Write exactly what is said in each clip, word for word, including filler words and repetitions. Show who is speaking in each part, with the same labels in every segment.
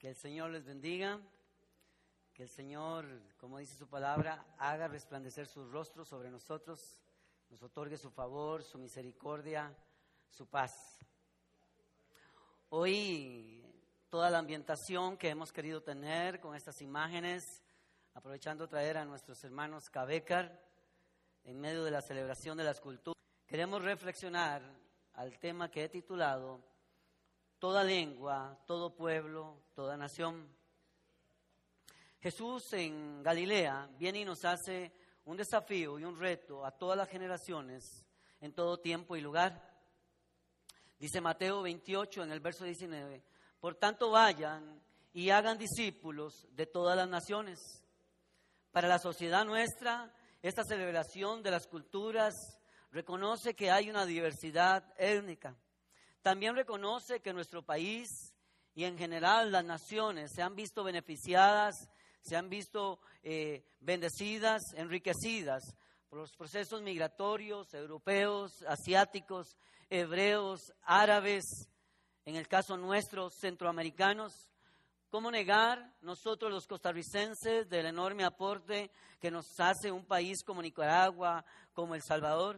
Speaker 1: Que el Señor les bendiga, que el Señor, como dice su palabra, haga resplandecer su rostro sobre nosotros, nos otorgue su favor, su misericordia, su paz. Hoy toda la ambientación que hemos querido tener con estas imágenes, aprovechando traer a nuestros hermanos Cabecar en medio de la celebración de las culturas, queremos reflexionar al tema que he titulado Toda lengua, todo pueblo, toda nación. Jesús en Galilea viene y nos hace un desafío y un reto a todas las generaciones, en todo tiempo y lugar. Dice Mateo veintiocho en el verso diecinueve, por tanto vayan y hagan discípulos de todas las naciones. Para la sociedad nuestra, esta celebración de las culturas reconoce que hay una diversidad étnica. También reconoce que nuestro país y en general las naciones se han visto beneficiadas, se han visto eh, bendecidas, enriquecidas por los procesos migratorios europeos, asiáticos, hebreos, árabes, en el caso nuestro, centroamericanos. ¿Cómo negar nosotros los costarricenses del enorme aporte que nos hace un país como Nicaragua, como El Salvador?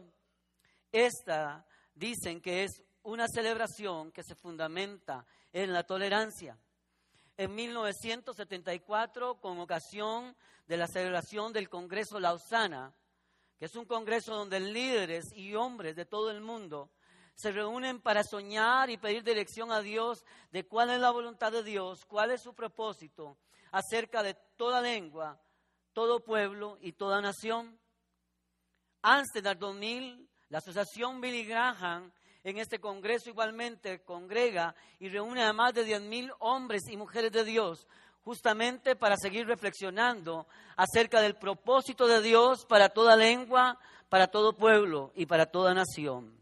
Speaker 1: Esta dicen que es una celebración que se fundamenta en la tolerancia. En mil novecientos setenta y cuatro, con ocasión de la celebración del Congreso Lausana, que es un congreso donde líderes y hombres de todo el mundo se reúnen para soñar y pedir dirección a Dios de cuál es la voluntad de Dios, cuál es su propósito acerca de toda lengua, todo pueblo y toda nación. Amsterdam dos mil, la asociación Billy Graham en este congreso igualmente congrega y reúne a más de diez mil hombres y mujeres de Dios, justamente para seguir reflexionando acerca del propósito de Dios para toda lengua, para todo pueblo y para toda nación.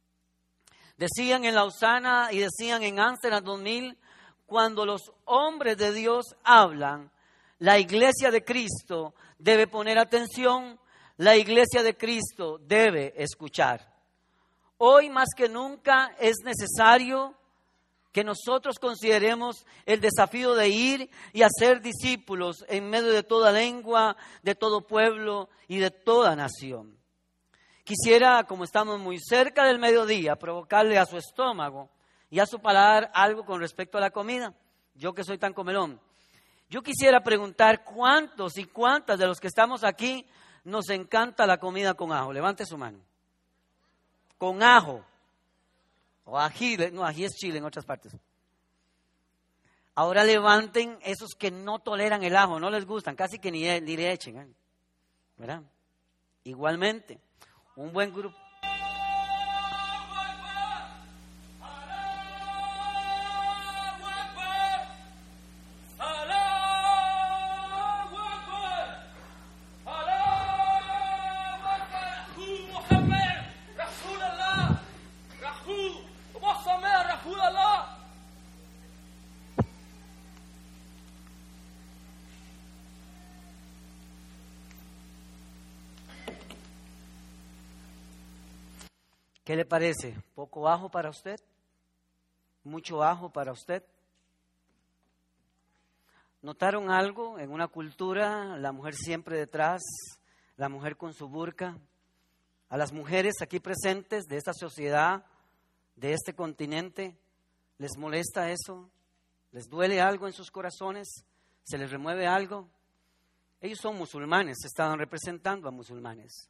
Speaker 1: Decían en Lausana y decían en Amsterdam dos mil, cuando los hombres de Dios hablan, la iglesia de Cristo debe poner atención, la iglesia de Cristo debe escuchar. Hoy más que nunca es necesario que nosotros consideremos el desafío de ir y hacer discípulos en medio de toda lengua, de todo pueblo y de toda nación. Quisiera, como estamos muy cerca del mediodía, provocarle a su estómago y a su paladar algo con respecto a la comida. Yo que soy tan comelón. Yo quisiera preguntar cuántos y cuántas de los que estamos aquí nos encanta la comida con ajo. Levante su mano. Con ajo. O ají. No, ají es chile en otras partes. Ahora levanten esos que no toleran el ajo, no les gustan, casi que ni, ni le echen. ¿eh? ¿Verdad? Igualmente. Un buen grupo. ¿Qué le parece? ¿Poco ajo para usted? ¿Mucho ajo para usted? ¿Notaron algo? En una cultura, la mujer siempre detrás, la mujer con su burka. A las mujeres aquí presentes de esta sociedad, de este continente, ¿les molesta eso? ¿Les duele algo en sus corazones? ¿Se les remueve algo? Ellos son musulmanes, estaban representando a musulmanes.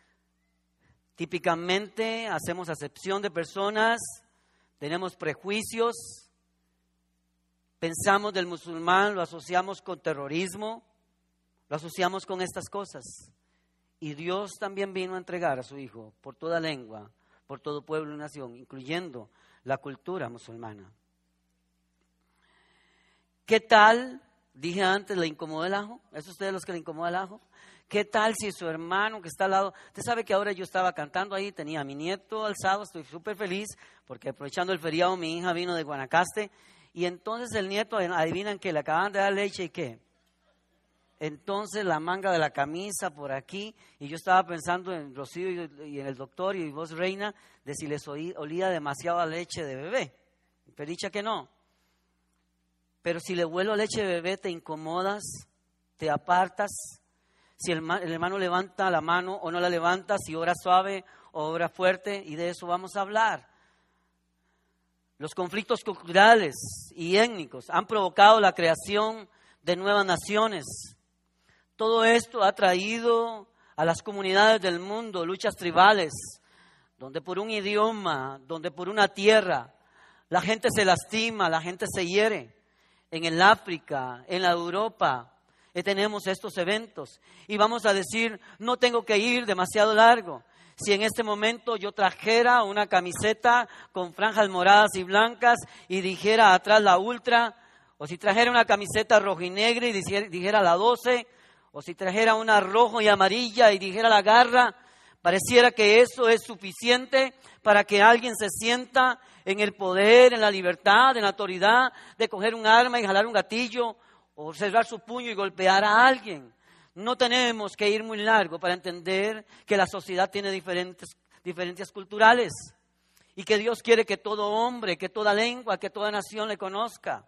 Speaker 1: Típicamente hacemos acepción de personas, tenemos prejuicios, pensamos del musulmán, lo asociamos con terrorismo, lo asociamos con estas cosas. Y Dios también vino a entregar a su Hijo por toda lengua, por todo pueblo y nación, incluyendo la cultura musulmana. ¿Qué tal? Dije antes, ¿le incomoda el ajo? ¿Es ustedes los que le incomoda el ajo? ¿Qué tal si su hermano que está al lado? Usted sabe que ahora yo estaba cantando ahí, tenía a mi nieto alzado, estoy súper feliz porque aprovechando el feriado mi hija vino de Guanacaste y entonces el nieto, adivinan que le acaban de dar leche y qué. Entonces la manga de la camisa por aquí y yo estaba pensando en Rocío y en el doctor y vos Reina de si les olía demasiada leche de bebé. Pero dicha que no. Pero si le huelo a leche de bebé, te incomodas, te apartas. Si el, el hermano levanta la mano o no la levanta, si ora suave o ora fuerte, y de eso vamos a hablar. Los conflictos culturales y étnicos han provocado la creación de nuevas naciones. Todo esto ha traído a las comunidades del mundo luchas tribales, donde por un idioma, donde por una tierra, la gente se lastima, la gente se hiere. En el África, en la Europa, eh, tenemos estos eventos. Y vamos a decir, no tengo que ir demasiado largo. Si en este momento yo trajera una camiseta con franjas moradas y blancas y dijera atrás la ultra, o si trajera una camiseta roja y negra y dijera la doce, o si trajera una rojo y amarilla y dijera la garra, pareciera que eso es suficiente para que alguien se sienta en el poder, en la libertad, en la autoridad de coger un arma y jalar un gatillo o cerrar su puño y golpear a alguien. No tenemos que ir muy largo para entender que la sociedad tiene diferentes diferencias culturales y que Dios quiere que todo hombre, que toda lengua, que toda nación le conozca.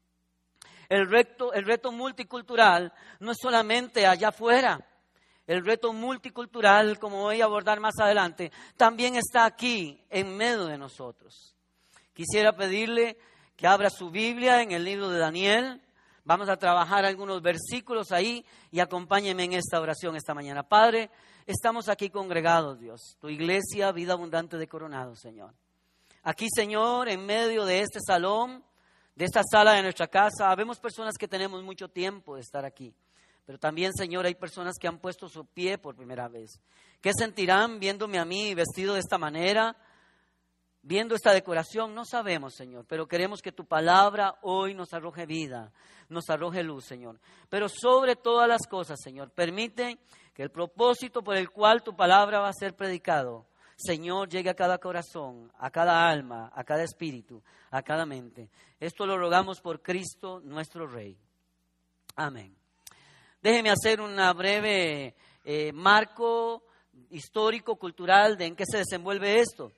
Speaker 1: El reto, el reto multicultural no es solamente allá afuera. El reto multicultural, como voy a abordar más adelante, también está aquí, en medio de nosotros. Quisiera pedirle que abra su Biblia en el libro de Daniel. Vamos a trabajar algunos versículos ahí y acompáñenme en esta oración esta mañana. Padre, estamos aquí congregados, Dios, tu iglesia, Vida Abundante de Coronado, Señor. Aquí, Señor, en medio de este salón, de esta sala de nuestra casa, vemos personas que tenemos mucho tiempo de estar aquí. Pero también, Señor, hay personas que han puesto su pie por primera vez. ¿Qué sentirán viéndome a mí vestido de esta manera? Viendo esta decoración, no sabemos, Señor, pero queremos que tu palabra hoy nos arroje vida, nos arroje luz, Señor. Pero sobre todas las cosas, Señor, permite que el propósito por el cual tu palabra va a ser predicado, Señor, llegue a cada corazón, a cada alma, a cada espíritu, a cada mente. Esto lo rogamos por Cristo, nuestro Rey. Amén. Déjeme hacer una breve eh, marco histórico, cultural, de en qué se desenvuelve esto.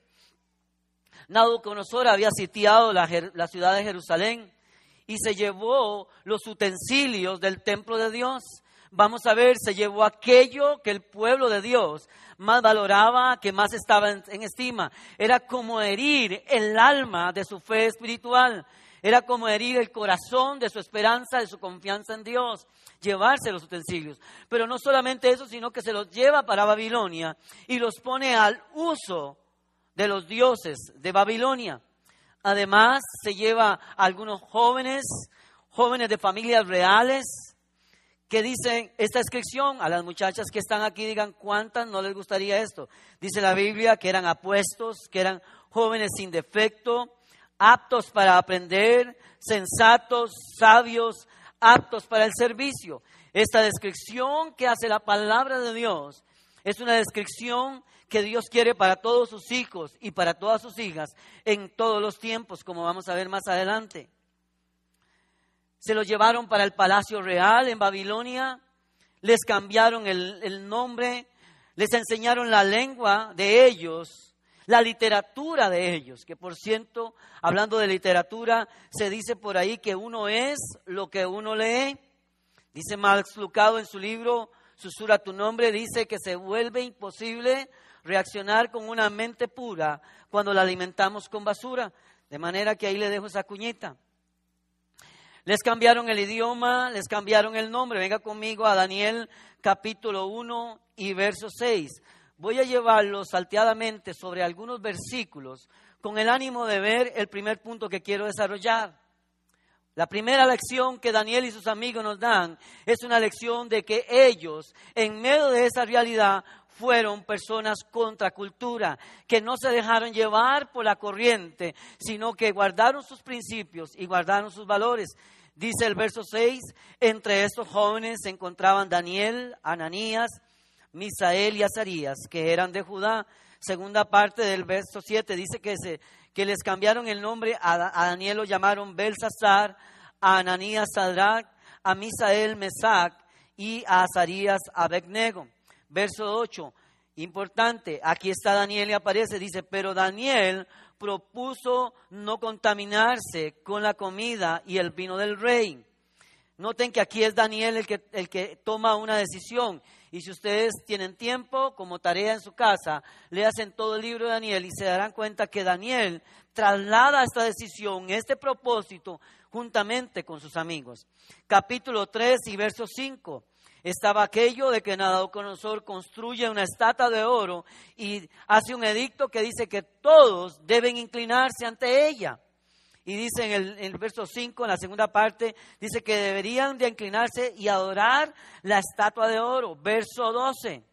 Speaker 1: Nabucodonosor había sitiado la, la ciudad de Jerusalén y se llevó los utensilios del templo de Dios. Vamos a ver, se llevó aquello que el pueblo de Dios más valoraba, que más estaba en, en estima. Era como herir el alma de su fe espiritual. Era como herir el corazón de su esperanza, de su confianza en Dios. Llevarse los utensilios. Pero no solamente eso, sino que se los lleva para Babilonia y los pone al uso de los dioses de Babilonia. Además, se lleva a algunos jóvenes, jóvenes de familias reales, que dicen esta inscripción. A las muchachas que están aquí, digan cuántas no les gustaría esto. Dice la Biblia que eran apuestos, que eran jóvenes sin defecto, aptos para aprender, sensatos, sabios, aptos para el servicio. Esta descripción que hace la palabra de Dios es una descripción que Dios quiere para todos sus hijos y para todas sus hijas en todos los tiempos, como vamos a ver más adelante. Se los llevaron para el palacio real en Babilonia, les cambiaron el, el nombre, les enseñaron la lengua de ellos, la literatura de ellos, que por cierto, hablando de literatura, se dice por ahí que uno es lo que uno lee. Dice Max Lucado en su libro Susurra tu nombre, dice que se vuelve imposible reaccionar con una mente pura cuando la alimentamos con basura. De manera que ahí le dejo esa cuñita. Les cambiaron el idioma, les cambiaron el nombre. Venga conmigo a Daniel capítulo uno y verso seis. Voy a llevarlos salteadamente sobre algunos versículos con el ánimo de ver el primer punto que quiero desarrollar. La primera lección que Daniel y sus amigos nos dan es una lección de que ellos, en medio de esa realidad, fueron personas contra cultura, que no se dejaron llevar por la corriente, sino que guardaron sus principios y guardaron sus valores. Dice el verso seis, entre estos jóvenes se encontraban Daniel, Ananías, Misael y Azarías, que eran de Judá. Segunda parte del verso siete dice que, se, que les cambiaron el nombre, a, a Daniel lo llamaron Belsasar, a Ananías Sadrach, a Misael Mesac y a Azarías Abednego. Verso ocho, importante, aquí está Daniel y aparece, dice, pero Daniel propuso no contaminarse con la comida y el vino del rey. Noten que aquí es Daniel el que, el que toma una decisión. Y si ustedes tienen tiempo, como tarea en su casa, léanse todo el libro de Daniel y se darán cuenta que Daniel traslada esta decisión, este propósito, juntamente con sus amigos. Capítulo tres y verso cinco. Estaba aquello de que Nabucodonosor construye una estatua de oro y hace un edicto que dice que todos deben inclinarse ante ella. Y dice en el, en el verso cinco, en la segunda parte, dice que deberían de inclinarse y adorar la estatua de oro. Verso doce.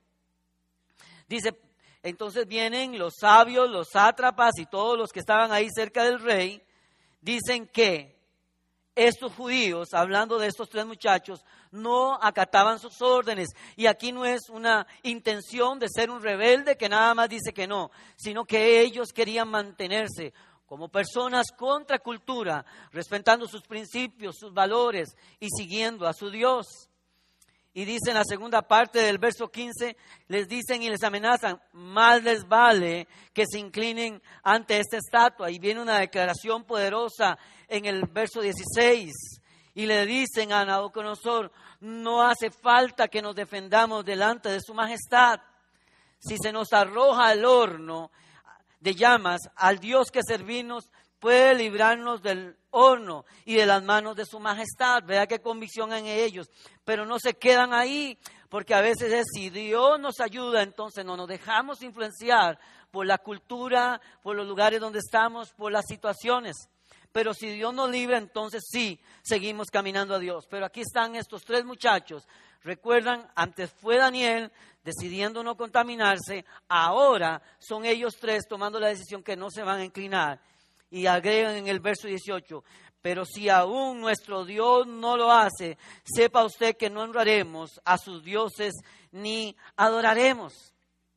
Speaker 1: Dice, entonces vienen los sabios, los sátrapas y todos los que estaban ahí cerca del rey. Dicen que estos judíos, hablando de estos tres muchachos, no acataban sus órdenes. Y aquí no es una intención de ser un rebelde que nada más dice que no, sino que ellos querían mantenerse como personas contra cultura, respetando sus principios, sus valores y siguiendo a su Dios. Y dice en la segunda parte del verso quince, les dicen y les amenazan, más les vale que se inclinen ante esta estatua. Y viene una declaración poderosa en el verso dieciséis. Y le dicen a Nabucodonosor, no hace falta que nos defendamos delante de su majestad. Si se nos arroja al horno de llamas, al Dios que servimos puede librarnos del horno y de las manos de su majestad. Vea qué convicción en ellos, pero no se quedan ahí, porque a veces es, si Dios nos ayuda, entonces no nos dejamos influenciar por la cultura, por los lugares donde estamos, por las situaciones. Pero si Dios nos libra, entonces sí, seguimos caminando a Dios. Pero aquí están estos tres muchachos. Recuerdan, antes fue Daniel decidiendo no contaminarse, ahora son ellos tres tomando la decisión que no se van a inclinar. Y agregan en el verso dieciocho, pero si aún nuestro Dios no lo hace, sepa usted que no honraremos a sus dioses ni adoraremos.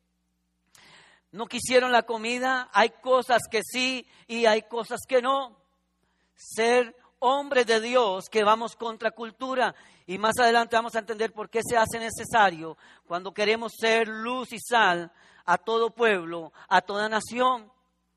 Speaker 1: No quisieron la comida, hay cosas que sí y hay cosas que no. Ser hombres de Dios que vamos contra cultura. Y más adelante vamos a entender por qué se hace necesario cuando queremos ser luz y sal a todo pueblo, a toda nación.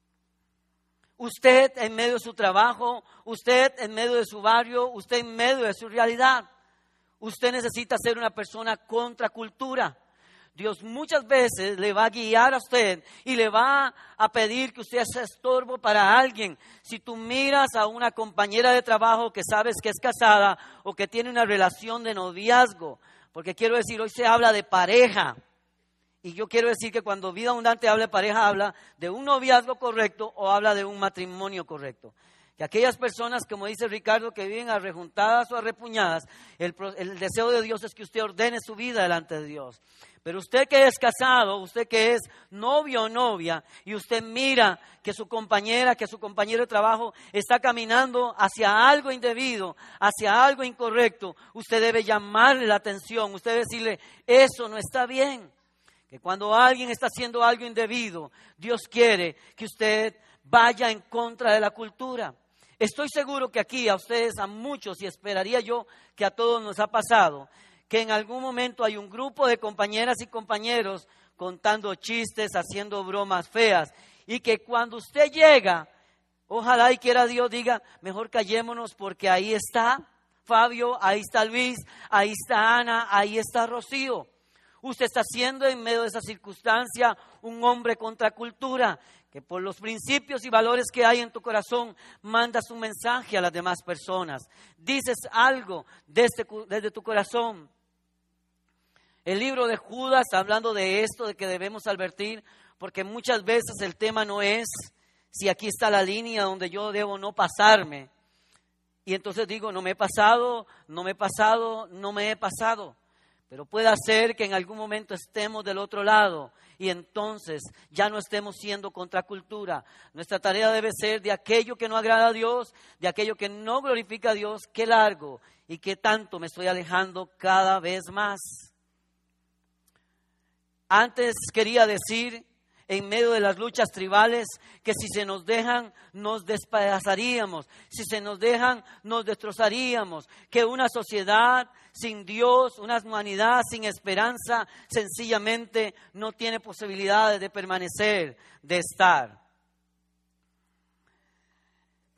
Speaker 1: Usted en medio de su trabajo, usted en medio de su barrio, usted en medio de su realidad. Usted necesita ser una persona contra cultura. Dios muchas veces le va a guiar a usted y le va a pedir que usted sea estorbo para alguien. Si tú miras a una compañera de trabajo que sabes que es casada o que tiene una relación de noviazgo, porque quiero decir, hoy se habla de pareja. Y yo quiero decir que cuando Vida Abundante habla de pareja, habla de un noviazgo correcto o habla de un matrimonio correcto. Que aquellas personas, como dice Ricardo, que viven arrejuntadas o arrepuñadas, el, el deseo de Dios es que usted ordene su vida delante de Dios. Pero usted que es casado, usted que es novio o novia, y usted mira que su compañera, que su compañero de trabajo está caminando hacia algo indebido, hacia algo incorrecto, usted debe llamarle la atención, usted debe decirle, eso no está bien. Que cuando alguien está haciendo algo indebido, Dios quiere que usted vaya en contra de la cultura. Estoy seguro que aquí a ustedes, a muchos, y esperaría yo que a todos nos ha pasado, que en algún momento hay un grupo de compañeras y compañeros contando chistes, haciendo bromas feas, y que cuando usted llega, ojalá y quiera Dios diga, mejor callémonos porque ahí está Fabio, ahí está Luis, ahí está Ana, ahí está Rocío. Usted está siendo en medio de esa circunstancia un hombre contra cultura, que por los principios y valores que hay en tu corazón, mandas un mensaje a las demás personas. Dices algo desde, desde tu corazón. El libro de Judas, hablando de esto, de que debemos advertir, porque muchas veces el tema no es si aquí está la línea donde yo debo no pasarme. Y entonces digo, no me he pasado, no me he pasado, no me he pasado. Pero puede ser que en algún momento estemos del otro lado y entonces ya no estemos siendo contracultura. Nuestra tarea debe ser de aquello que no agrada a Dios, de aquello que no glorifica a Dios, qué largo y qué tanto me estoy alejando cada vez más. Antes quería decir, en medio de las luchas tribales, que si se nos dejan, nos despedazaríamos. Si se nos dejan, nos destrozaríamos. Que una sociedad sin Dios, una humanidad sin esperanza, sencillamente no tiene posibilidades de permanecer, de estar.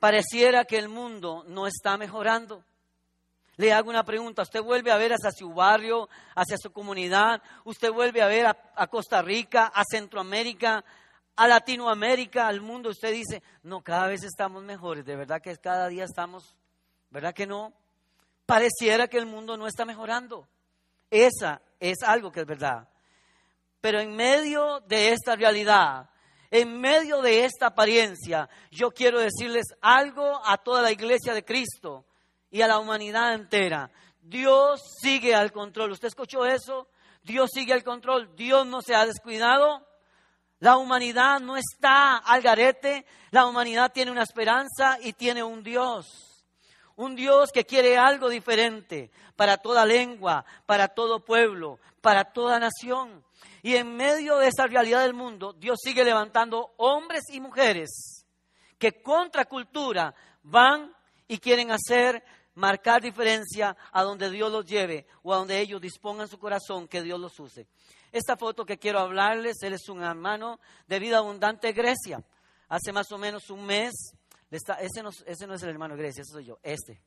Speaker 1: Pareciera que el mundo no está mejorando. Le hago una pregunta, usted vuelve a ver hacia su barrio, hacia su comunidad, usted vuelve a ver a, a Costa Rica, a Centroamérica, a Latinoamérica, al mundo, usted dice, no, cada vez estamos mejores, de verdad que cada día estamos, ¿verdad que no? Pareciera que el mundo no está mejorando. Esa es algo que es verdad. Pero en medio de esta realidad, en medio de esta apariencia, yo quiero decirles algo a toda la iglesia de Cristo y a la humanidad entera. Dios sigue al control. ¿Usted escuchó eso? Dios sigue al control. Dios no se ha descuidado. La humanidad no está al garete. La humanidad tiene una esperanza y tiene un Dios. Un Dios que quiere algo diferente para toda lengua, para todo pueblo, para toda nación. Y en medio de esa realidad del mundo, Dios sigue levantando hombres y mujeres que contra cultura van y quieren hacer, marcar diferencia a donde Dios los lleve o a donde ellos dispongan su corazón, que Dios los use. Esta foto que quiero hablarles, él es un hermano de Vida Abundante Grecia. Hace más o menos un mes, está, ese, no, ese no es el hermano de Grecia, ese soy yo, este.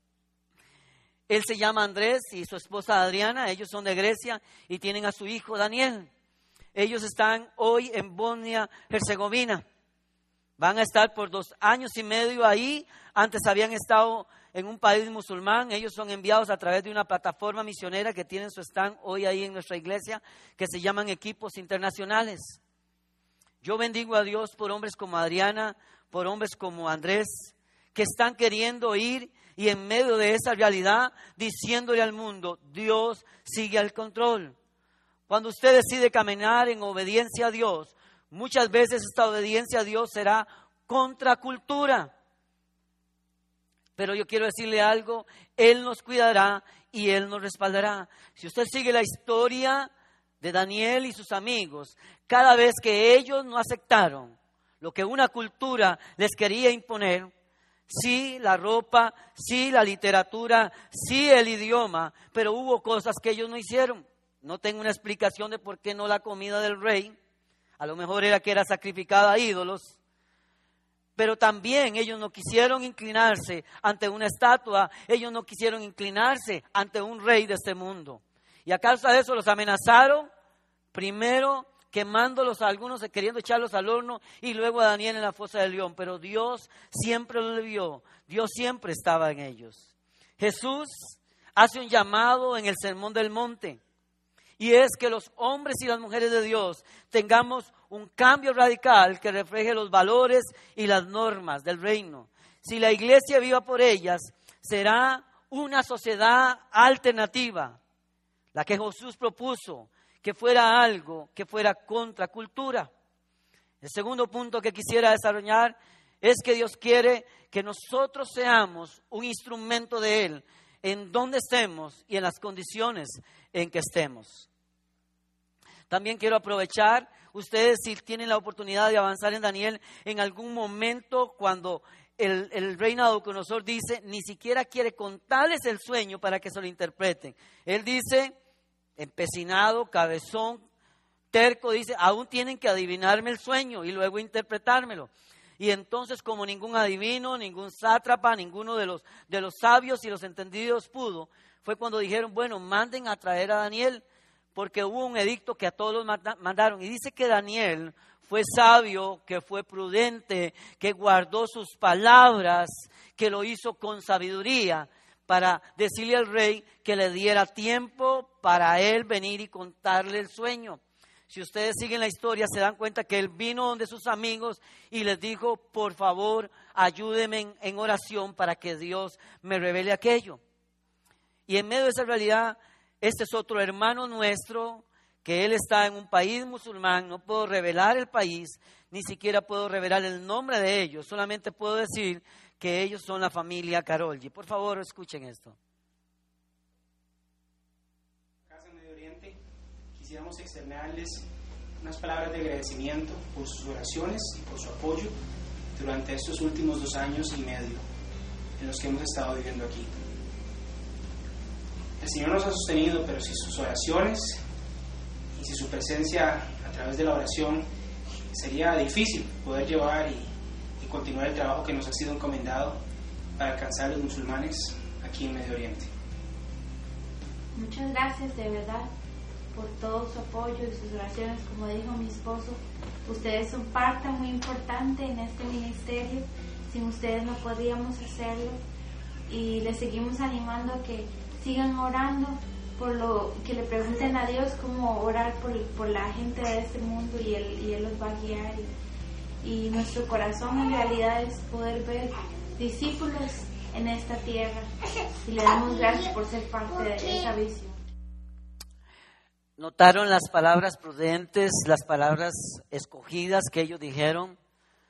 Speaker 1: Él se llama Andrés y su esposa Adriana, ellos son de Grecia y tienen a su hijo Daniel. Ellos están hoy en Bosnia-Herzegovina. Van a estar por dos años y medio ahí. Antes habían estado en un país musulmán. Ellos son enviados a través de una plataforma misionera que tienen su stand hoy ahí en nuestra iglesia, que se llaman Equipos Internacionales. Yo bendigo a Dios por hombres como Adriana, por hombres como Andrés, que están queriendo ir y en medio de esa realidad, diciéndole al mundo, Dios sigue al control. Cuando usted decide caminar en obediencia a Dios, muchas veces esta obediencia a Dios será contracultura. Pero yo quiero decirle algo, Él nos cuidará y Él nos respaldará. Si usted sigue la historia de Daniel y sus amigos, cada vez que ellos no aceptaron lo que una cultura les quería imponer, sí la ropa, sí la literatura, sí el idioma, pero hubo cosas que ellos no hicieron. No tengo una explicación de por qué no la comida del rey. A lo mejor era que era sacrificada a ídolos. Pero también ellos no quisieron inclinarse ante una estatua. Ellos no quisieron inclinarse ante un rey de este mundo. Y a causa de eso los amenazaron. Primero quemándolos a algunos, queriendo echarlos al horno. Y luego a Daniel en la fosa del león. Pero Dios siempre lo vio. Dios siempre estaba en ellos. Jesús hace un llamado en el Sermón del Monte. Y es que los hombres y las mujeres de Dios tengamos un cambio radical que refleje los valores y las normas del reino. Si la iglesia viva por ellas, será una sociedad alternativa, la que Jesús propuso, que fuera algo que fuera contracultura. El segundo punto que quisiera desarrollar es que Dios quiere que nosotros seamos un instrumento de Él en donde estemos y en las condiciones en que estemos. También quiero aprovechar, ustedes si tienen la oportunidad de avanzar en Daniel, en algún momento cuando el, el rey Nabucodonosor dice, ni siquiera quiere contarles el sueño para que se lo interpreten. Él dice, empecinado, cabezón, terco, dice, aún tienen que adivinarme el sueño y luego interpretármelo. Y entonces, como ningún adivino, ningún sátrapa, ninguno de los, de los sabios y los entendidos pudo, fue cuando dijeron, bueno, manden a traer a Daniel, porque hubo un edicto que a todos los mandaron. Y dice que Daniel fue sabio, que fue prudente, que guardó sus palabras, que lo hizo con sabiduría para decirle al rey que le diera tiempo para él venir y contarle el sueño. Si ustedes siguen la historia, se dan cuenta que él vino donde sus amigos y les dijo, por favor, ayúdenme en, en oración para que Dios me revele aquello. Y en medio de esa realidad, este es otro hermano nuestro, que él está en un país musulmán, no puedo revelar el país, ni siquiera puedo revelar el nombre de ellos, solamente puedo decir que ellos son la familia Karolyi. Por favor, escuchen esto.
Speaker 2: Casa en Medio Oriente, quisiéramos externarles unas palabras de agradecimiento por sus oraciones y por su apoyo durante estos últimos dos años y medio en los que hemos estado viviendo aquí. El Señor nos ha sostenido, pero si sus oraciones y si su presencia a través de la oración, sería difícil poder llevar y, y y continuar el trabajo que nos ha sido encomendado para alcanzar a los musulmanes aquí en Medio Oriente.
Speaker 3: Muchas gracias de verdad por todo su apoyo y sus oraciones. Como dijo mi esposo, ustedes son parte muy importante en este ministerio. Sin ustedes no podríamos hacerlo, y les seguimos animando a que sigan orando por lo que le pregunten a Dios cómo orar por, por la gente de este mundo, y Él, y él los va a guiar. Y, y nuestro corazón en realidad es poder ver discípulos en esta tierra, y le damos gracias por ser parte de esa visión.
Speaker 1: ¿Notaron las palabras prudentes, las palabras escogidas que ellos dijeron?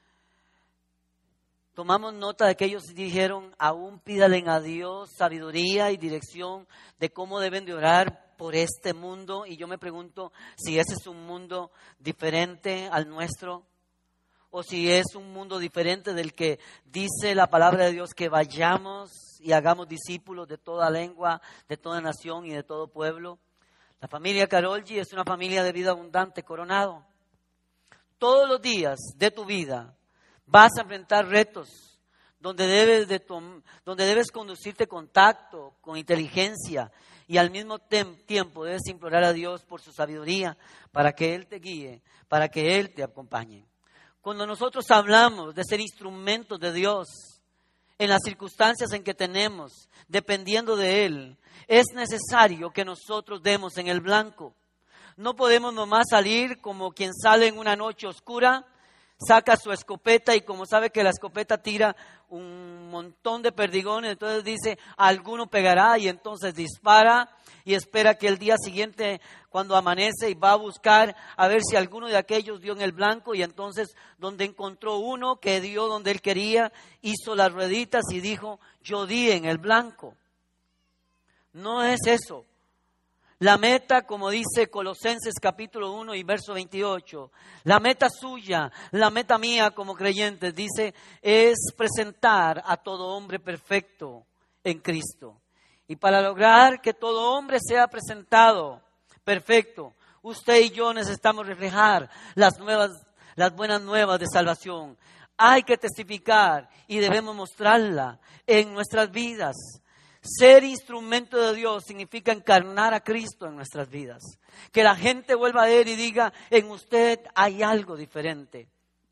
Speaker 1: Tomamos nota de que ellos dijeron, aún pídalen a Dios sabiduría y dirección de cómo deben de orar por este mundo. Y yo me pregunto si ese es un mundo diferente al nuestro, o si es un mundo diferente del que dice la palabra de Dios que vayamos y hagamos discípulos de toda lengua, de toda nación y de todo pueblo. La familia Carolgi es una familia de vida abundante, Coronado. Todos los días de tu vida vas a enfrentar retos donde debes, de tom- donde debes conducirte con tacto, con inteligencia, y al mismo tem- tiempo debes implorar a Dios por su sabiduría para que Él te guíe, para que Él te acompañe. Cuando nosotros hablamos de ser instrumentos de Dios en las circunstancias en que tenemos, dependiendo de Él, es necesario que nosotros demos en el blanco. No podemos nomás salir como quien sale en una noche oscura, saca su escopeta y como sabe que la escopeta tira un montón de perdigones, entonces dice, alguno pegará, y entonces dispara y espera que el día siguiente, cuando amanece, y va a buscar a ver si alguno de aquellos dio en el blanco, y entonces donde encontró uno que dio donde él quería, hizo las rueditas y dijo, yo di en el blanco. No es eso. La meta, como dice Colosenses capítulo uno y verso veintiocho, la meta suya, la meta mía como creyentes, dice, es presentar a todo hombre perfecto en Cristo. Y para lograr que todo hombre sea presentado perfecto, usted y yo necesitamos reflejar las nuevas, las buenas nuevas de salvación. Hay que testificar y debemos mostrarla en nuestras vidas. Ser instrumento de Dios significa encarnar a Cristo en nuestras vidas. Que la gente vuelva a Él y diga, en usted hay algo diferente.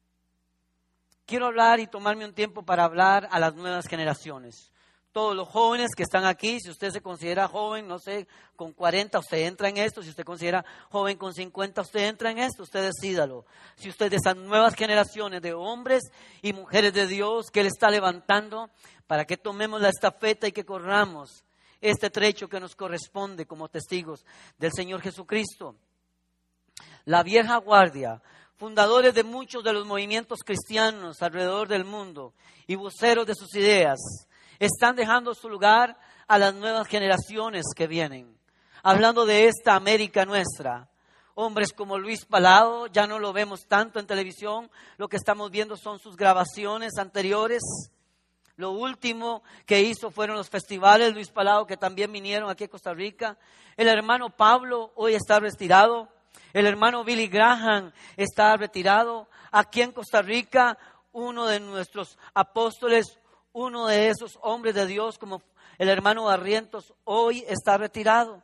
Speaker 1: Quiero hablar y tomarme un tiempo para hablar a las nuevas generaciones. Todos los jóvenes que están aquí, si usted se considera joven, no sé, con cuarenta, usted entra en esto. Si usted considera joven con cincuenta, usted entra en esto, usted decídalo. Si usted de esas nuevas generaciones de hombres y mujeres de Dios que Él está levantando, para que tomemos la estafeta y que corramos este trecho que nos corresponde como testigos del Señor Jesucristo. La vieja guardia, fundadores de muchos de los movimientos cristianos alrededor del mundo y voceros de sus ideas, están dejando su lugar a las nuevas generaciones que vienen. Hablando de esta América nuestra, hombres como Luis Palao, ya no lo vemos tanto en televisión, lo que estamos viendo son sus grabaciones anteriores. Lo último que hizo fueron los festivales Luis Palao, que también vinieron aquí a Costa Rica. El hermano Pablo hoy está retirado. El hermano Billy Graham está retirado. Aquí en Costa Rica, uno de nuestros apóstoles, uno de esos hombres de Dios, como el hermano Barrientos, hoy está retirado.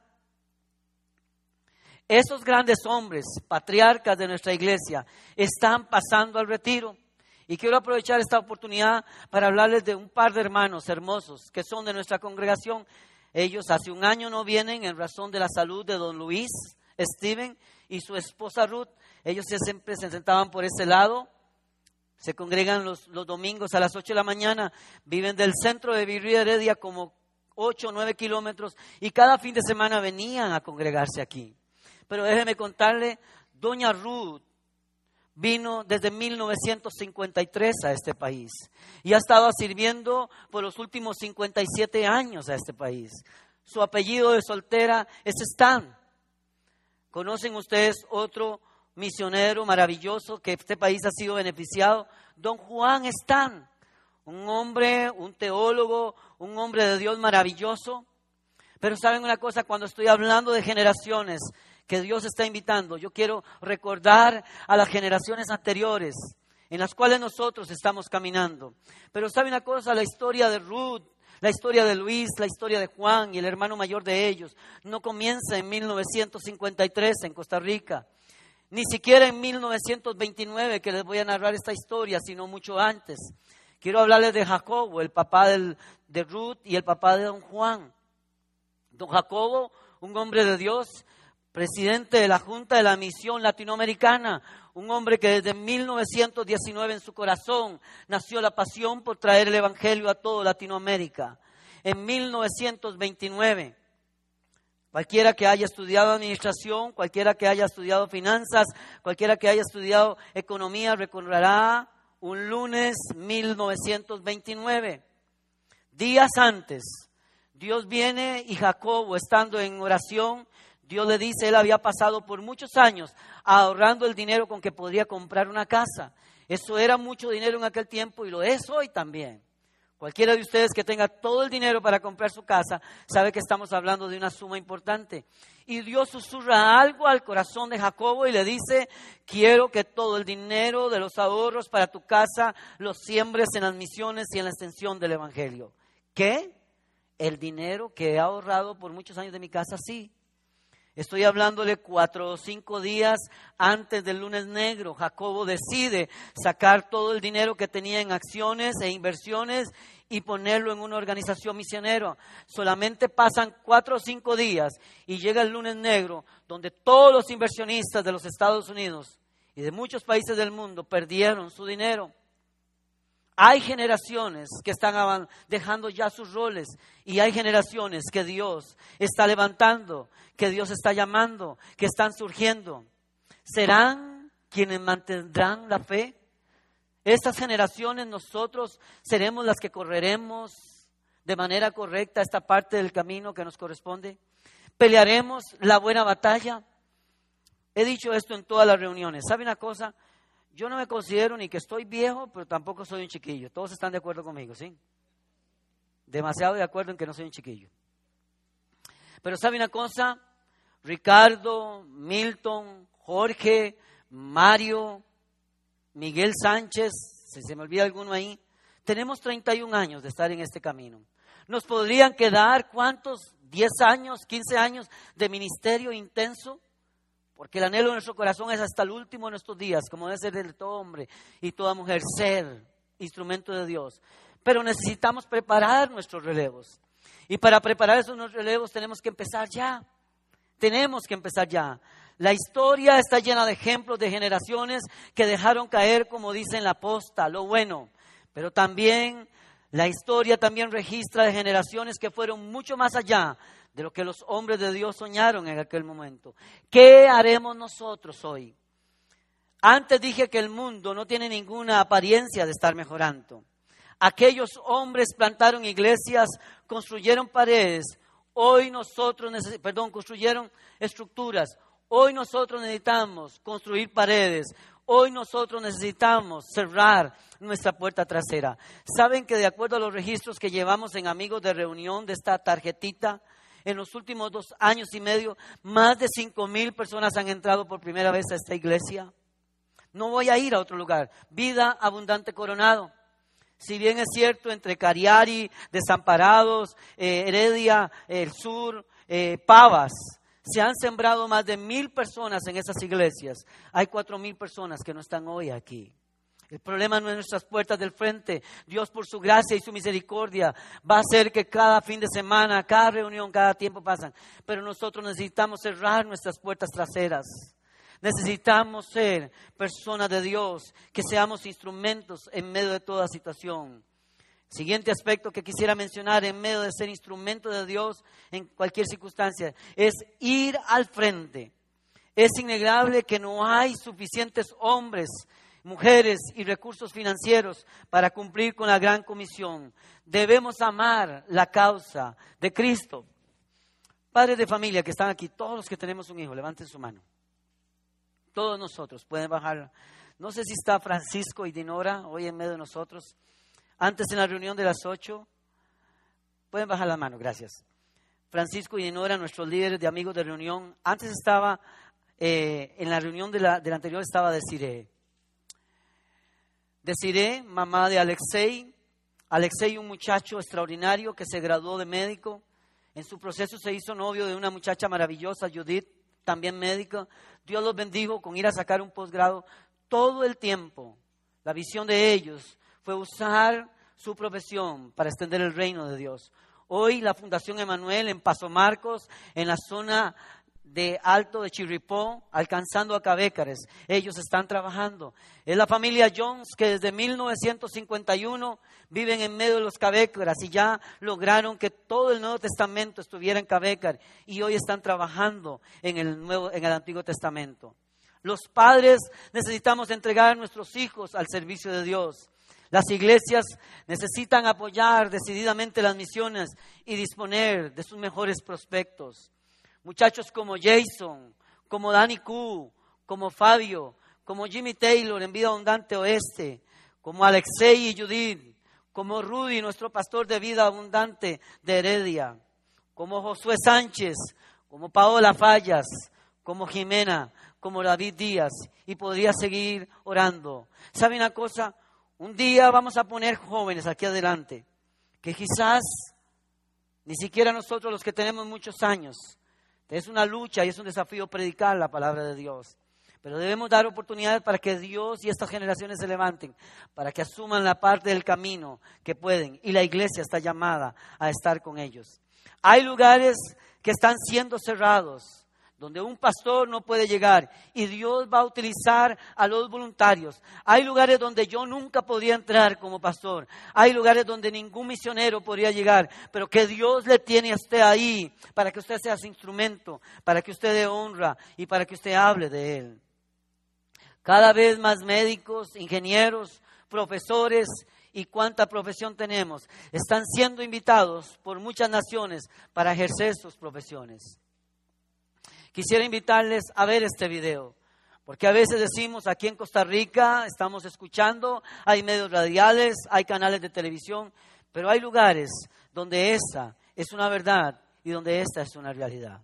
Speaker 1: Esos grandes hombres, patriarcas de nuestra iglesia, están pasando al retiro. Y quiero aprovechar esta oportunidad para hablarles de un par de hermanos hermosos que son de nuestra congregación. Ellos hace un año no vienen en razón de la salud de don Luis Steven y su esposa Ruth. Ellos siempre se sentaban por ese lado. Se congregan los, los domingos a las ocho de la mañana. Viven del centro de Virrey Heredia como ocho o nueve kilómetros. Y cada fin de semana venían a congregarse aquí. Pero déjeme contarle, doña Ruth vino desde mil novecientos cincuenta y tres a este país y ha estado sirviendo por los últimos cincuenta y siete años a este país. Su apellido de soltera es Stan. ¿Conocen ustedes otro misionero maravilloso que este país ha sido beneficiado? Don Juan Stan, un hombre, un teólogo, un hombre de Dios maravilloso. Pero ¿saben una cosa? Cuando estoy hablando de generaciones que Dios está invitando, yo quiero recordar a las generaciones anteriores en las cuales nosotros estamos caminando. Pero ¿sabe una cosa? La historia de Ruth, la historia de Luis, la historia de Juan y el hermano mayor de ellos no comienza en mil novecientos cincuenta y tres en Costa Rica, ni siquiera en mil novecientos veintinueve que les voy a narrar esta historia, sino mucho antes. Quiero hablarles de Jacobo, el papá del, de Ruth y el papá de don Juan. Don Jacobo, un hombre de Dios, presidente de la Junta de la Misión Latinoamericana, un hombre que desde mil novecientos diecinueve en su corazón nació la pasión por traer el Evangelio a toda Latinoamérica. En mil novecientos veintinueve, cualquiera que haya estudiado administración, cualquiera que haya estudiado finanzas, cualquiera que haya estudiado economía, recordará un lunes mil novecientos veintinueve. Días antes, Dios viene y Jacobo, estando en oración, Dios le dice, él había pasado por muchos años ahorrando el dinero con que podría comprar una casa. Eso era mucho dinero en aquel tiempo y lo es hoy también. Cualquiera de ustedes que tenga todo el dinero para comprar su casa sabe que estamos hablando de una suma importante. Y Dios susurra algo al corazón de Jacobo y le dice, quiero que todo el dinero de los ahorros para tu casa los siembres en las misiones y en la extensión del Evangelio. ¿Qué? El dinero que he ahorrado por muchos años de mi casa, sí. Estoy hablándole cuatro o cinco días antes del lunes negro. Jacobo decide sacar todo el dinero que tenía en acciones e inversiones y ponerlo en una organización misionera. Solamente pasan cuatro o cinco días y llega el lunes negro, donde todos los inversionistas de los Estados Unidos y de muchos países del mundo perdieron su dinero. Hay generaciones que están dejando ya sus roles y hay generaciones que Dios está levantando, que Dios está llamando, que están surgiendo. ¿Serán quienes mantendrán la fe? Estas generaciones, nosotros seremos las que correremos de manera correcta esta parte del camino que nos corresponde. ¿Pelearemos la buena batalla? He dicho esto en todas las reuniones. ¿Sabe una cosa? Yo no me considero ni que estoy viejo, pero tampoco soy un chiquillo. Todos están de acuerdo conmigo, ¿sí? Demasiado de acuerdo en que no soy un chiquillo. Pero ¿sabe una cosa? Ricardo, Milton, Jorge, Mario, Miguel Sánchez, si se me olvida alguno ahí, tenemos treinta y un años de estar en este camino. ¿Nos podrían quedar cuántos? ¿diez años, quince años de ministerio intenso? Porque el anhelo de nuestro corazón es hasta el último de nuestros días, como debe ser de todo hombre y toda mujer, ser instrumento de Dios. Pero necesitamos preparar nuestros relevos. Y para preparar esos relevos tenemos que empezar ya. Tenemos que empezar ya. La historia está llena de ejemplos de generaciones que dejaron caer, como dice en la posta, lo bueno. Pero también la historia también registra de generaciones que fueron mucho más allá de lo que los hombres de Dios soñaron en aquel momento. ¿Qué haremos nosotros hoy? Antes dije que el mundo no tiene ninguna apariencia de estar mejorando. Aquellos hombres plantaron iglesias, construyeron paredes. Hoy nosotros, neces- perdón, construyeron estructuras. Hoy nosotros necesitamos construir paredes. Hoy nosotros necesitamos cerrar nuestra puerta trasera. ¿Saben que de acuerdo a los registros que llevamos en Amigos de Reunión de esta tarjetita, en los últimos dos años y medio, más de cinco mil personas han entrado por primera vez a esta iglesia? No voy a ir a otro lugar. Vida Abundante Coronado. Si bien es cierto, entre Cariari, Desamparados, eh, Heredia, eh, el Sur, eh, Pavas, se han sembrado más de mil personas en esas iglesias. Hay cuatro mil personas que no están hoy aquí. El problema no es nuestras puertas del frente. Dios, por su gracia y su misericordia, va a hacer que cada fin de semana, cada reunión, cada tiempo pasan. Pero nosotros necesitamos cerrar nuestras puertas traseras. Necesitamos ser personas de Dios, que seamos instrumentos en medio de toda situación. Siguiente aspecto que quisiera mencionar en medio de ser instrumento de Dios en cualquier circunstancia es ir al frente. Es innegable que no hay suficientes hombres, mujeres y recursos financieros para cumplir con la gran comisión. Debemos amar la causa de Cristo. Padres de familia que están aquí, todos los que tenemos un hijo, levanten su mano. Todos nosotros pueden bajar. No sé si está Francisco y Dinora hoy en medio de nosotros. Antes en la reunión de las ocho, pueden bajar la mano, gracias. Francisco y Dinora, nuestros líderes de Amigos de Reunión. Antes estaba, eh, en la reunión de la, de la anterior estaba Desiree. Desiree, mamá de Alexei. Alexei, un muchacho extraordinario que se graduó de médico. En su proceso se hizo novio de una muchacha maravillosa, Judith, también médica. Dios los bendijo con ir a sacar un posgrado. Todo el tiempo, la visión de ellos fue usar su profesión para extender el reino de Dios. Hoy la Fundación Emanuel en Paso Marcos, en la zona de Alto de Chirripó, alcanzando a Cabécares, ellos están trabajando. Es la familia Jones que desde mil novecientos cincuenta y uno viven en medio de los Cabécares y ya lograron que todo el Nuevo Testamento estuviera en Cabécar y hoy están trabajando en el Nuevo, en el Antiguo Testamento. Los padres necesitamos entregar a nuestros hijos al servicio de Dios. Las iglesias necesitan apoyar decididamente las misiones y disponer de sus mejores prospectos. Muchachos como Jason, como Danny Q, como Fabio, como Jimmy Taylor en Vida Abundante Oeste, como Alexei y Judith, como Rudy, nuestro pastor de Vida Abundante de Heredia, como Josué Sánchez, como Paola Fallas, como Jimena, como David Díaz, y podría seguir orando. ¿Sabe una cosa? Un día vamos a poner jóvenes aquí adelante, que quizás ni siquiera nosotros los que tenemos muchos años. Es una lucha y es un desafío predicar la palabra de Dios. Pero debemos dar oportunidades para que Dios y estas generaciones se levanten, para que asuman la parte del camino que pueden. Y la iglesia está llamada a estar con ellos. Hay lugares que están siendo cerrados, donde un pastor no puede llegar y Dios va a utilizar a los voluntarios. Hay lugares donde yo nunca podría entrar como pastor. Hay lugares donde ningún misionero podría llegar, pero que Dios le tiene a usted ahí para que usted sea su instrumento, para que usted dé honra y para que usted hable de Él. Cada vez más médicos, ingenieros, profesores y cuánta profesión tenemos están siendo invitados por muchas naciones para ejercer sus profesiones. Quisiera invitarles a ver este video, porque a veces decimos aquí en Costa Rica, estamos escuchando, hay medios radiales, hay canales de televisión, pero hay lugares donde esta es una verdad y donde esta es una realidad.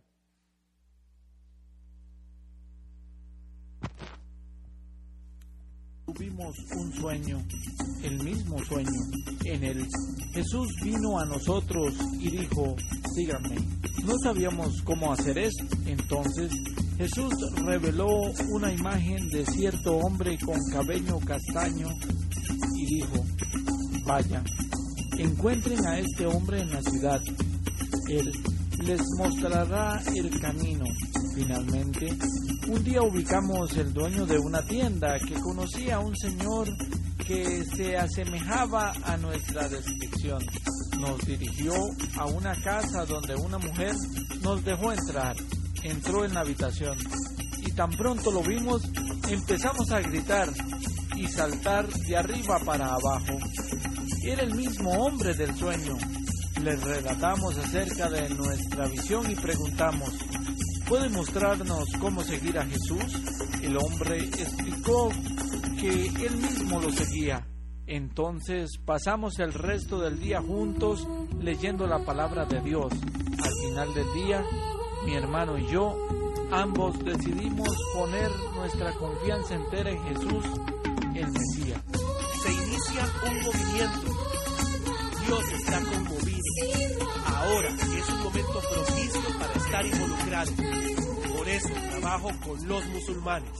Speaker 4: Tuvimos un sueño, el mismo sueño. En él Jesús vino a nosotros y dijo, síganme. No sabíamos cómo hacer esto. Entonces Jesús reveló una imagen de cierto hombre con cabello castaño y dijo, vayan, encuentren a este hombre en la ciudad. Él les mostrará el camino. Finalmente, un día ubicamos el dueño de una tienda que conocía a un señor que se asemejaba a nuestra descripción. Nos dirigió a una casa donde una mujer nos dejó entrar. Entró en la habitación y tan pronto lo vimos, empezamos a gritar y saltar de arriba para abajo. Era el mismo hombre del sueño. Les relatamos acerca de nuestra visión y preguntamos, ¿puede mostrarnos cómo seguir a Jesús? El hombre explicó que él mismo lo seguía. Entonces pasamos el resto del día juntos leyendo la palabra de Dios. Al final del día, mi hermano y yo, ambos decidimos poner nuestra confianza entera en Jesús, el Mesías.
Speaker 5: Se inicia un movimiento. Dios está conmovido. Ahora es un momento propicio para estar involucrado. Por eso trabajo con los musulmanes.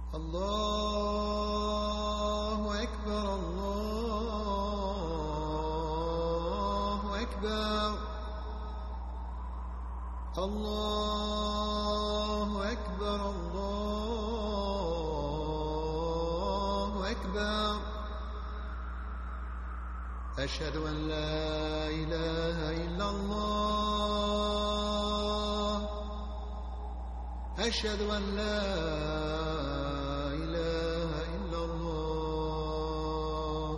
Speaker 6: Allahu Akbar, Allahu Akbar, Allahu Akbar, Allahu Akbar. أشهد أن لا إله إلا الله أشهد أن لا إله إلا الله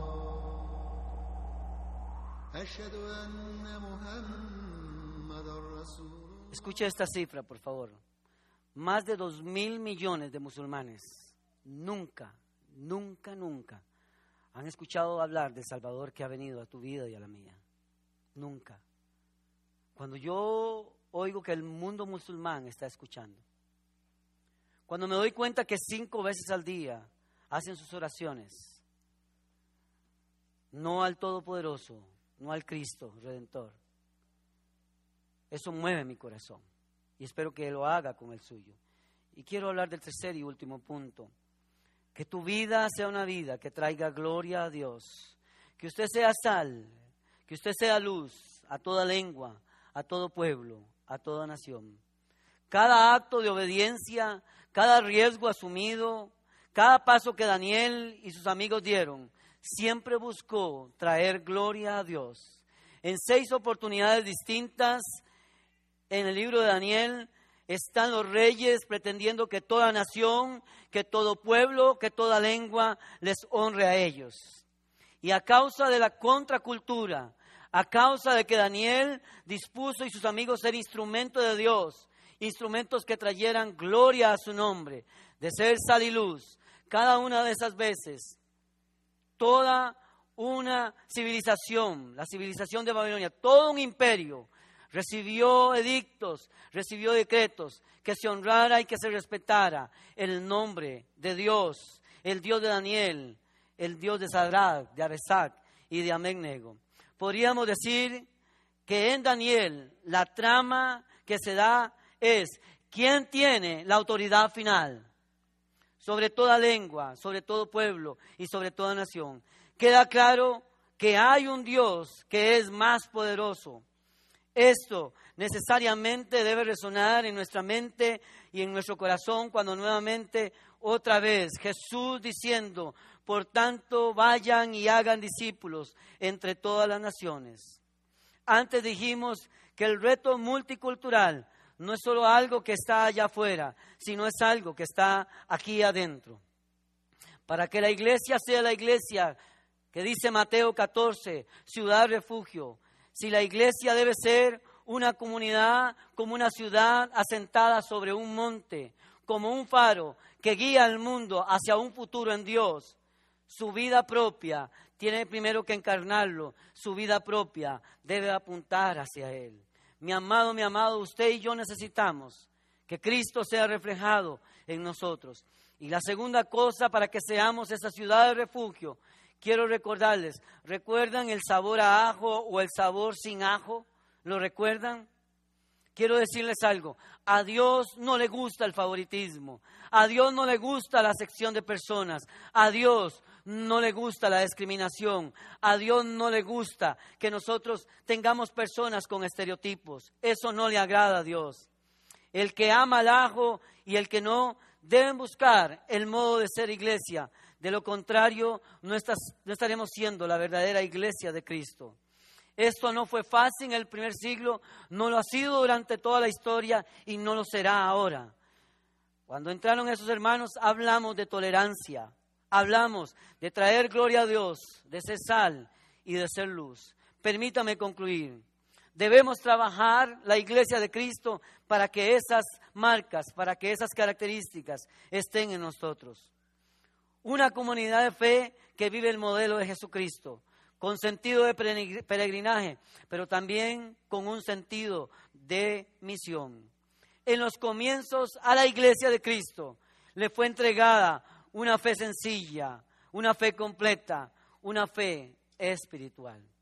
Speaker 6: أشهد أن محمد رسول الله.
Speaker 1: Escuche esta cifra, por favor. Más de dos mil millones de musulmanes nunca, nunca, nunca han escuchado hablar del Salvador que ha venido a tu vida y a la mía. Nunca. Cuando yo oigo que el mundo musulmán está escuchando, cuando me doy cuenta que cinco veces al día hacen sus oraciones, no al Todopoderoso, no al Cristo Redentor. Eso mueve mi corazón y espero que lo haga con el suyo. Y quiero hablar del tercer y último punto. Que tu vida sea una vida que traiga gloria a Dios. Que usted sea sal, que usted sea luz a toda lengua, a todo pueblo, a toda nación. Cada acto de obediencia, cada riesgo asumido, cada paso que Daniel y sus amigos dieron, siempre buscó traer gloria a Dios. En seis oportunidades distintas en el libro de Daniel están los reyes pretendiendo que toda nación, que todo pueblo, que toda lengua les honre a ellos. Y a causa de la contracultura, a causa de que Daniel dispuso y sus amigos ser instrumentos de Dios, instrumentos que trayeran gloria a su nombre, de ser sal y luz, cada una de esas veces, toda una civilización, la civilización de Babilonia, todo un imperio, recibió edictos, recibió decretos, que se honrara y que se respetara el nombre de Dios, el Dios de Daniel, el Dios de Sadrach, de Aresac y de Abednego. Podríamos decir que en Daniel la trama que se da es ¿quién tiene la autoridad final sobre toda lengua, sobre todo pueblo y sobre toda nación? Queda claro que hay un Dios que es más poderoso. Esto necesariamente debe resonar en nuestra mente y en nuestro corazón cuando nuevamente, otra vez, Jesús diciendo, por tanto, vayan y hagan discípulos entre todas las naciones. Antes dijimos que el reto multicultural no es solo algo que está allá afuera, sino es algo que está aquí adentro. Para que la iglesia sea la iglesia que dice Mateo catorce, ciudad refugio, si la iglesia debe ser una comunidad como una ciudad asentada sobre un monte, como un faro que guía al mundo hacia un futuro en Dios, su vida propia tiene primero que encarnarlo, su vida propia debe apuntar hacia Él. Mi amado, mi amado, usted y yo necesitamos que Cristo sea reflejado en nosotros. Y la segunda cosa para que seamos esa ciudad de refugio, quiero recordarles, ¿recuerdan el sabor a ajo o el sabor sin ajo? ¿Lo recuerdan? Quiero decirles algo, a Dios no le gusta el favoritismo, a Dios no le gusta la sección de personas, a Dios no le gusta la discriminación, a Dios no le gusta que nosotros tengamos personas con estereotipos, eso no le agrada a Dios. El que ama al ajo y el que no deben buscar el modo de ser iglesia, de lo contrario no, estás, no estaremos siendo la verdadera iglesia de Cristo. Esto no fue fácil en el primer siglo, no lo ha sido durante toda la historia y no lo será ahora. Cuando entraron esos hermanos hablamos de tolerancia, hablamos de traer gloria a Dios, de ser sal y de ser luz. Permítame concluir. Debemos trabajar la iglesia de Cristo para que esas marcas, para que esas características estén en nosotros. Una comunidad de fe que vive el modelo de Jesucristo, con sentido de peregrinaje, pero también con un sentido de misión. En los comienzos a la iglesia de Cristo le fue entregada una fe sencilla, una fe completa, una fe espiritual.